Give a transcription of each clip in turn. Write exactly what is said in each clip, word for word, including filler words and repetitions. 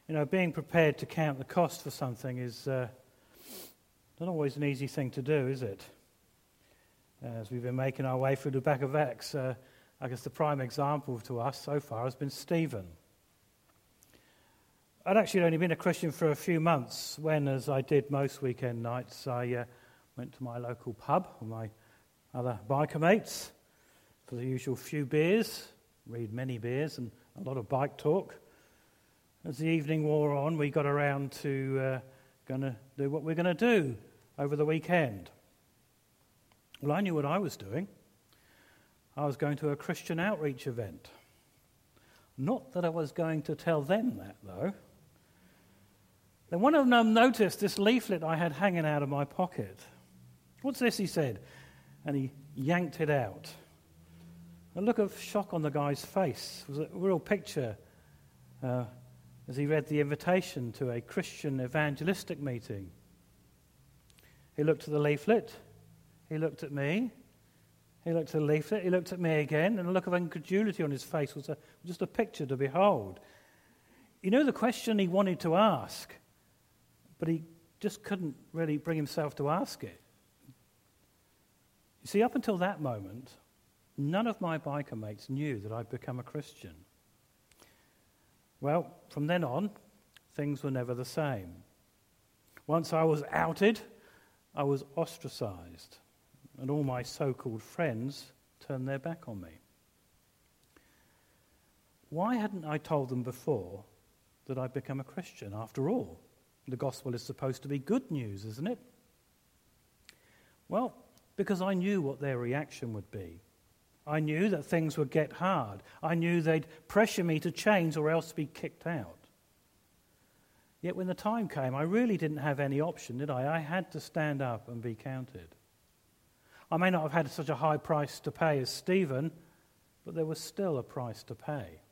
You know, being prepared to count the cost for something is uh, not always an easy thing to do, is it? As we've been making our way through the back of Acts, uh, I guess the prime example to us so far has been Stephen. I'd actually only been a Christian for a few months when, as I did most weekend nights, I uh, went to my local pub with my other biker mates for the usual few beers, read many beers and a lot of bike talk. As the evening wore on, we got around to uh, going to do what we're going to do over the weekend. Well, I knew what I was doing. I was going to a Christian outreach event. Not that I was going to tell them that, though. Then one of them noticed this leaflet I had hanging out of my pocket. "What's this?" he said, and he yanked it out. A look of shock on the guy's face was a real picture uh, as he read the invitation to a Christian evangelistic meeting. He looked at the leaflet. He looked at me. He looked at the leaflet. He looked at me again, and a look of incredulity on his face was a, just a picture to behold. You know the question he wanted to ask, but he just couldn't really bring himself to ask it. You see, up until that moment, none of my biker mates knew that I'd become a Christian. Well, from then on, things were never the same. Once I was outed, I was ostracized, and all my so-called friends turned their back on me. Why hadn't I told them before that I'd become a Christian? After all, the gospel is supposed to be good news, isn't it? Well, because I knew what their reaction would be. I knew that things would get hard. I knew they'd pressure me to change or else be kicked out. Yet when the time came, I really didn't have any option, did I? I had to stand up and be counted. I may not have had such a high price to pay as Stephen, but there was still a price to pay.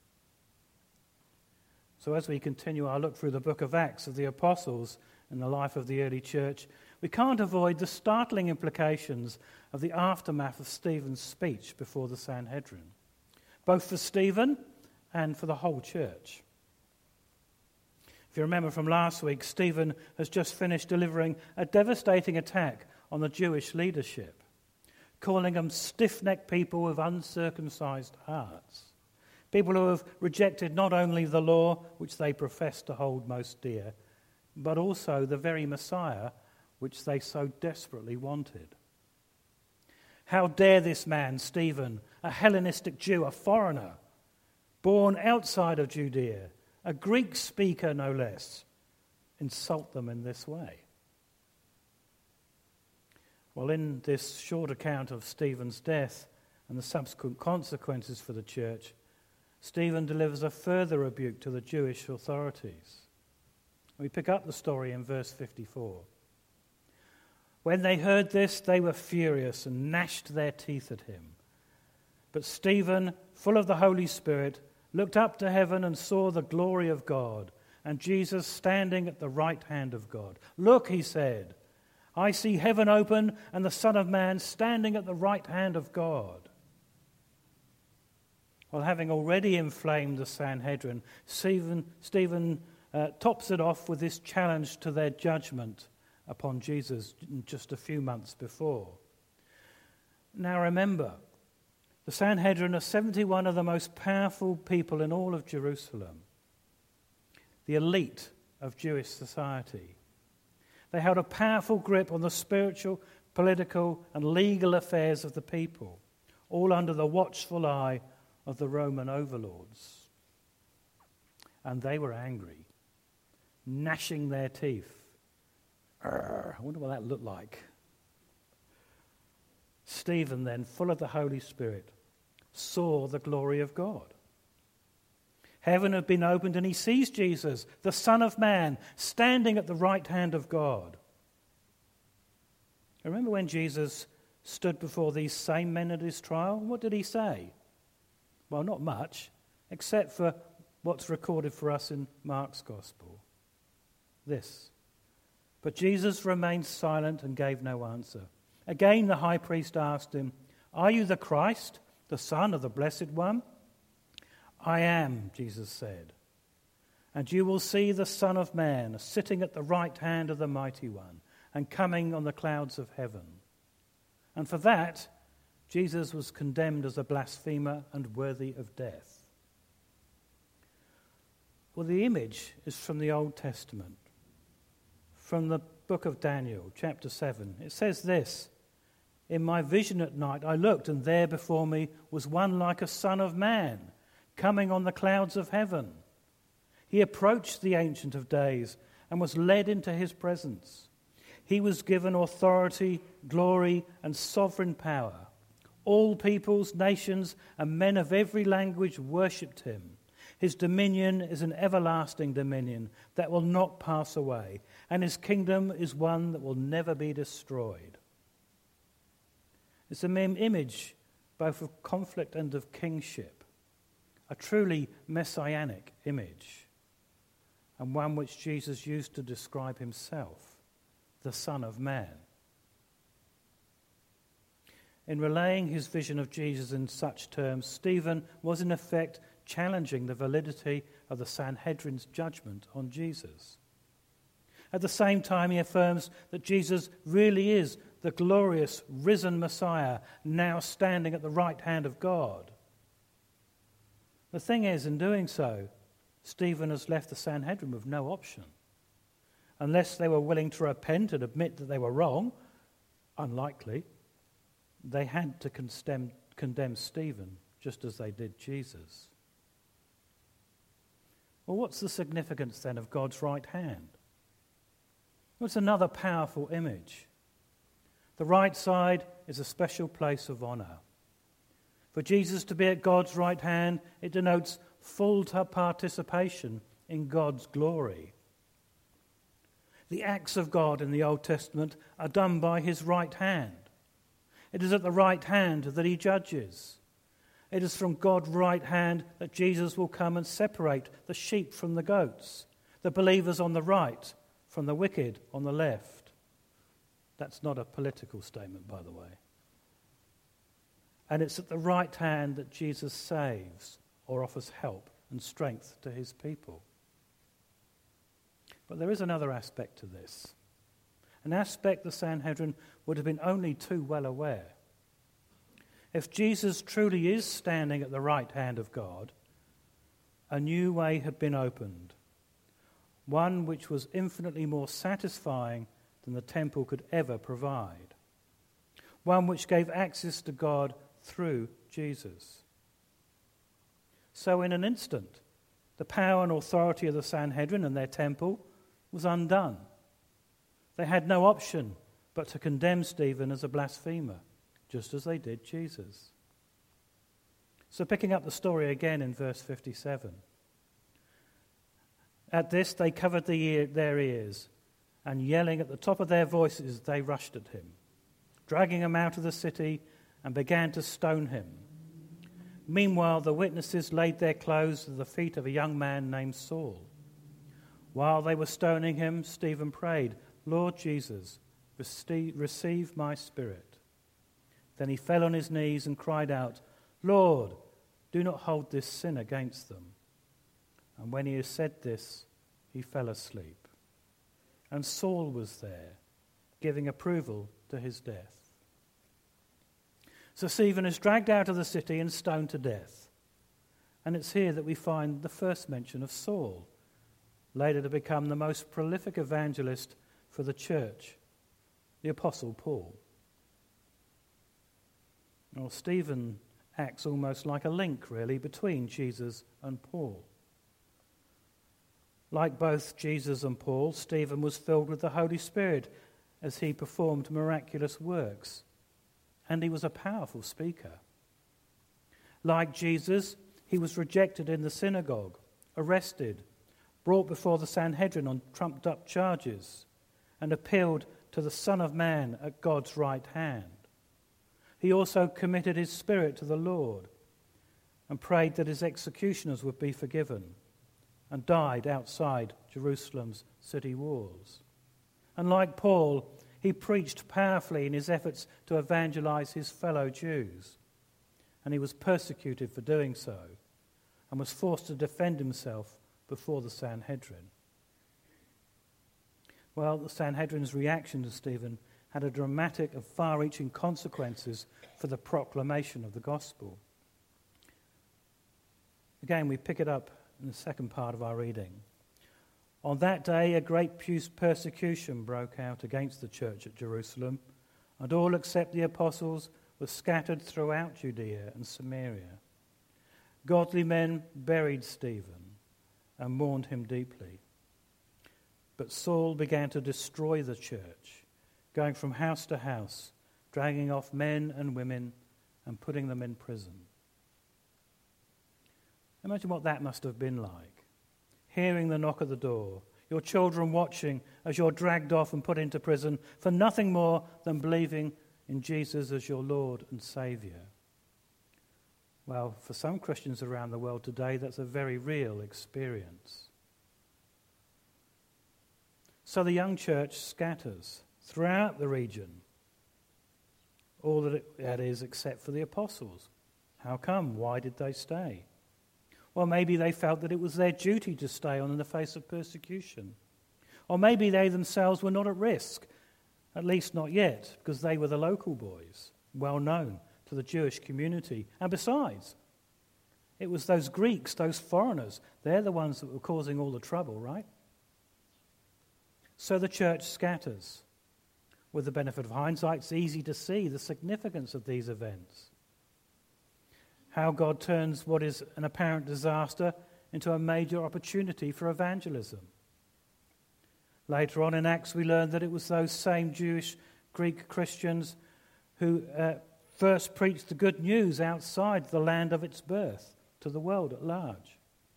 So as we continue our look through the book of Acts of the Apostles and the life of the early church, we can't avoid the startling implications of the aftermath of Stephen's speech before the Sanhedrin, both for Stephen and for the whole church. If you remember from last week, Stephen has just finished delivering a devastating attack on the Jewish leadership, calling them stiff-necked people with uncircumcised hearts, people who have rejected not only the law, which they profess to hold most dear, but also the very Messiah which they so desperately wanted. How dare this man, Stephen, a Hellenistic Jew, a foreigner, born outside of Judea, a Greek speaker no less, insult them in this way? Well, in this short account of Stephen's death and the subsequent consequences for the church, Stephen delivers a further rebuke to the Jewish authorities. We pick up the story in verse fifty-four. When they heard this, they were furious and gnashed their teeth at him. But Stephen, full of the Holy Spirit, looked up to heaven and saw the glory of God and Jesus standing at the right hand of God. "Look," he said, "I see heaven open and the Son of Man standing at the right hand of God." Well, having already inflamed the Sanhedrin, Stephen, Stephen uh, tops it off with this challenge to their judgment upon Jesus just a few months before. Now remember, the Sanhedrin are seventy-one of the most powerful people in all of Jerusalem, the elite of Jewish society. They held a powerful grip on the spiritual, political, and legal affairs of the people, all under the watchful eye of the Roman overlords. And they were angry, gnashing their teeth. Arr, I wonder what that looked like. Stephen then, full of the Holy Spirit, saw the glory of God. Heaven had been opened and he sees Jesus, the Son of Man, standing at the right hand of God. Remember when Jesus stood before these same men at his trial? What did he say? Well, not much, except for what's recorded for us in Mark's Gospel. This: "But Jesus remained silent and gave no answer. Again the high priest asked him, 'Are you the Christ, the Son of the Blessed One?' 'I am,' Jesus said. And you will see the Son of Man sitting at the right hand of the Mighty One and coming on the clouds of heaven. And for that, Jesus was condemned as a blasphemer and worthy of death. Well, the image is from the Old Testament, from the book of Daniel, chapter seven. It says this, "In my vision at night I looked, and there before me was one like a son of man, coming on the clouds of heaven. He approached the Ancient of Days and was led into his presence. He was given authority, glory, and sovereign power. All peoples, nations, and men of every language worshipped him. His dominion is an everlasting dominion that will not pass away, and his kingdom is one that will never be destroyed." It's a mere image both of conflict and of kingship, a truly messianic image, and one which Jesus used to describe himself, the Son of Man. In relaying his vision of Jesus in such terms, Stephen was in effect challenging the validity of the Sanhedrin's judgment on Jesus. At the same time, he affirms that Jesus really is the glorious risen Messiah now standing at the right hand of God. The thing is, in doing so, Stephen has left the Sanhedrin with no option. Unless they were willing to repent and admit that they were wrong, unlikely, they had to condemn, condemn Stephen just as they did Jesus. Well, what's the significance then of God's right hand? Well, it's another powerful image. The right side is a special place of honor. For Jesus to be at God's right hand, it denotes full participation in God's glory. The acts of God in the Old Testament are done by his right hand. It is at the right hand that he judges. It is from God's right hand that Jesus will come and separate the sheep from the goats, the believers on the right from the wicked on the left. That's not a political statement, by the way. And it's at the right hand that Jesus saves or offers help and strength to his people. But there is another aspect to this, an aspect the Sanhedrin would have been only too well aware. If Jesus truly is standing at the right hand of God, a new way had been opened, one which was infinitely more satisfying than the temple could ever provide, one which gave access to God through Jesus. So in an instant, the power and authority of the Sanhedrin and their temple was undone. They had no option but to condemn Stephen as a blasphemer, just as they did Jesus. So picking up the story again in verse fifty-seven. At this they covered the ear, their ears, and yelling at the top of their voices they rushed at him, dragging him out of the city and began to stone him. Meanwhile the witnesses laid their clothes at the feet of a young man named Saul. While they were stoning him, Stephen prayed, "Lord Jesus, receive my spirit." Then he fell on his knees and cried out, "Lord, do not hold this sin against them." And when he had said this, he fell asleep. And Saul was there, giving approval to his death. So Stephen is dragged out of the city and stoned to death. And it's here that we find the first mention of Saul, later to become the most prolific evangelist for the church, the Apostle Paul. Well, Stephen acts almost like a link, really, between Jesus and Paul. Like both Jesus and Paul, Stephen was filled with the Holy Spirit as he performed miraculous works, and he was a powerful speaker. Like Jesus, he was rejected in the synagogue, arrested, brought before the Sanhedrin on trumped-up charges, and appealed to the Son of Man at God's right hand. He also committed his spirit to the Lord and prayed that his executioners would be forgiven, and died outside Jerusalem's city walls. And like Paul, he preached powerfully in his efforts to evangelize his fellow Jews, and he was persecuted for doing so and was forced to defend himself before the Sanhedrin. Well, the Sanhedrin's reaction to Stephen had a dramatic and far-reaching consequences for the proclamation of the gospel. Again, we pick it up in the second part of our reading. On that day, a great persecution broke out against the church at Jerusalem, and all except the apostles were scattered throughout Judea and Samaria. Godly men buried Stephen and mourned him deeply. But Saul began to destroy the church, going from house to house, dragging off men and women and putting them in prison. Imagine what that must have been like. Hearing the knock at the door, your children watching as you're dragged off and put into prison for nothing more than believing in Jesus as your Lord and Saviour. Well, for some Christians around the world today, that's a very real experience. So the young church scatters throughout the region, all that it that is except for the apostles. How come? Why did they stay? Well, maybe they felt that it was their duty to stay on in the face of persecution. Or maybe they themselves were not at risk, at least not yet, because they were the local boys, well known to the Jewish community. And besides, it was those Greeks, those foreigners, they're the ones that were causing all the trouble, right? So the church scatters. With the benefit of hindsight, it's easy to see the significance of these events. How God turns what is an apparent disaster into a major opportunity for evangelism. Later on in Acts, we learn that it was those same Jewish Greek Christians who uh, first preached the good news outside the land of its birth to the world at large.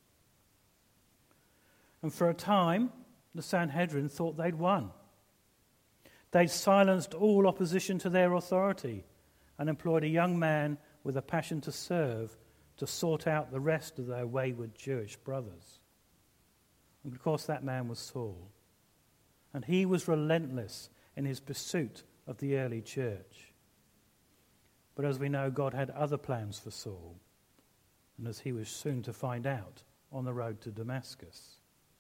And for a time, the Sanhedrin thought they'd won. They'd silenced all opposition to their authority and employed a young man with a passion to serve to sort out the rest of their wayward Jewish brothers. And of course, that man was Saul. And he was relentless in his pursuit of the early church. But as we know, God had other plans for Saul, and as he was soon to find out on the road to Damascus.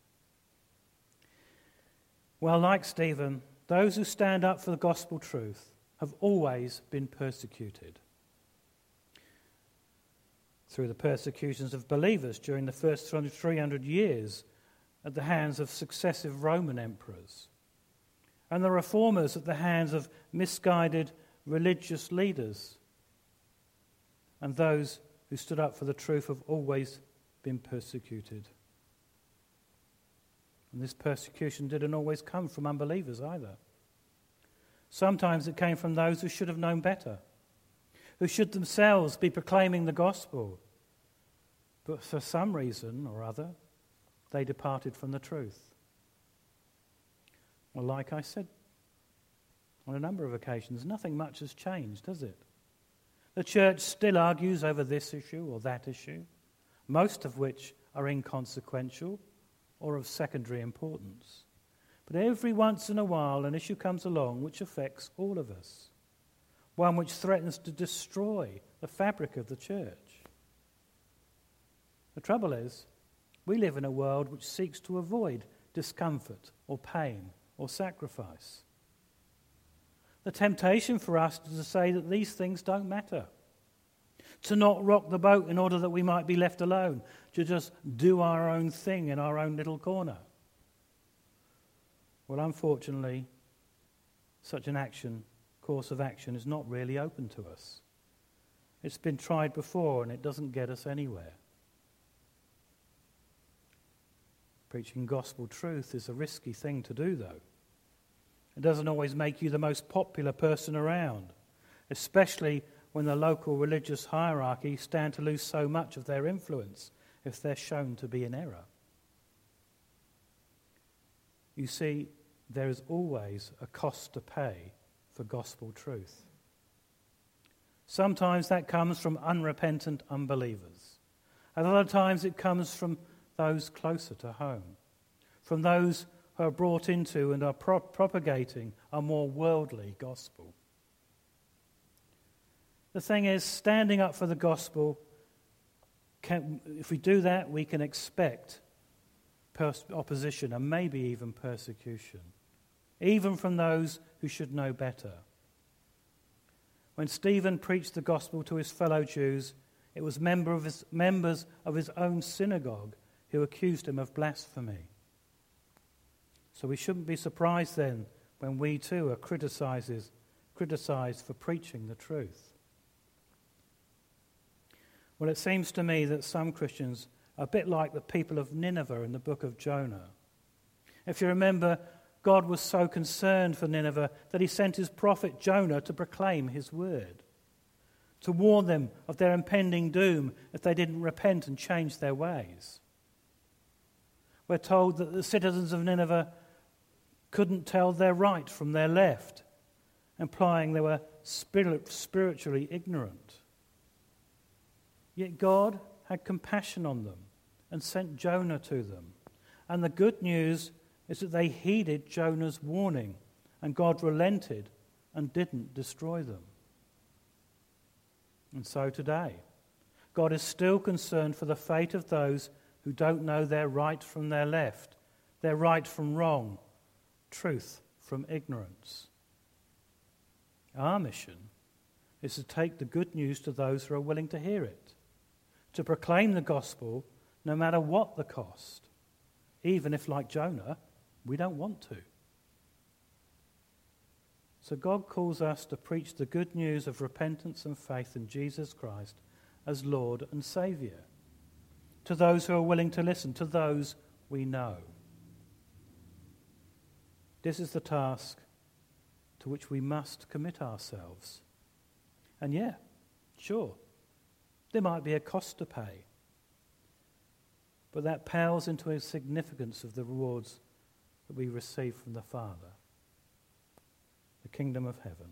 Well, like Stephen, those who stand up for the gospel truth have always been persecuted. Through the persecutions of believers during the first three hundred years at the hands of successive Roman emperors, and the reformers at the hands of misguided religious leaders, and those who stood up for the truth have always been persecuted. And this persecution didn't always come from unbelievers either. Sometimes it came from those who should have known better, who should themselves be proclaiming the gospel. But for some reason or other, they departed from the truth. Well, like I said on a number of occasions, nothing much has changed, has it? The church still argues over this issue or that issue, most of which are inconsequential or of secondary importance. But every once in a while an issue comes along which affects all of us, one which threatens to destroy the fabric of the church. The trouble is, we live in a world which seeks to avoid discomfort or pain or sacrifice. The temptation for us is to say that these things don't matter, to not rock the boat in order that we might be left alone, to just do our own thing in our own little corner. Well, unfortunately, such an action, course of action, is not really open to us. It's been tried before and it doesn't get us anywhere. Preaching gospel truth is a risky thing to do, though. It doesn't always make you the most popular person around, especially when the local religious hierarchy stand to lose so much of their influence if they're shown to be in error. You see, there is always a cost to pay for gospel truth. Sometimes that comes from unrepentant unbelievers. At other times it comes from those closer to home, from those who are brought into and are pro- propagating a more worldly gospel. The thing is, standing up for the gospel, can, if we do that, we can expect pers- opposition and maybe even persecution, even from those who should know better. When Stephen preached the gospel to his fellow Jews, it was member of his, members of his own synagogue who accused him of blasphemy. So we shouldn't be surprised then when we too are criticized criticized for preaching the truth. Well, it seems to me that some Christians are a bit like the people of Nineveh in the book of Jonah. If you remember, God was so concerned for Nineveh that he sent his prophet Jonah to proclaim his word, to warn them of their impending doom if they didn't repent and change their ways. We're told that the citizens of Nineveh couldn't tell their right from their left, implying they were spirit, spiritually ignorant. Yet God had compassion on them and sent Jonah to them. And the good news is that they heeded Jonah's warning, and God relented and didn't destroy them. And so today, God is still concerned for the fate of those who don't know their right from their left, their right from wrong, truth from ignorance. Our mission is to take the good news to those who are willing to hear it, to proclaim the gospel no matter what the cost, even if, like Jonah, we don't want to. So God calls us to preach the good news of repentance and faith in Jesus Christ as Lord and Saviour, to those who are willing to listen, to those we know. This is the task to which we must commit ourselves. And yeah, sure, there might be a cost to pay, but that pales into the significance of the rewards that we receive from the Father, the kingdom of heaven.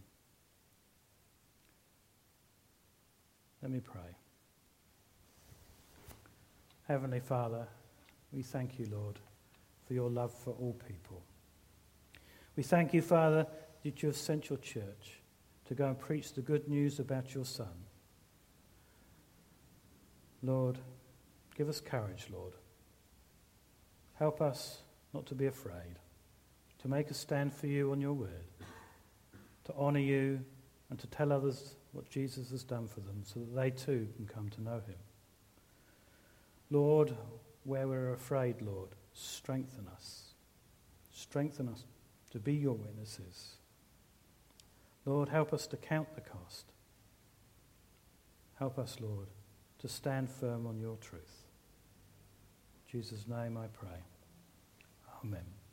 Let me pray. Heavenly Father, we thank you, Lord, for your love for all people. We thank you, Father, that you have sent your church to go and preach the good news about your Son. Lord, give us courage, Lord. Help us not to be afraid, to make a stand for you on your word, to honour you and to tell others what Jesus has done for them so that they too can come to know him. Lord, where we're afraid, Lord, strengthen us. Strengthen us to be your witnesses. Lord, help us to count the cost. Help us, Lord, to stand firm on your truth. In Jesus' name I pray. Amen.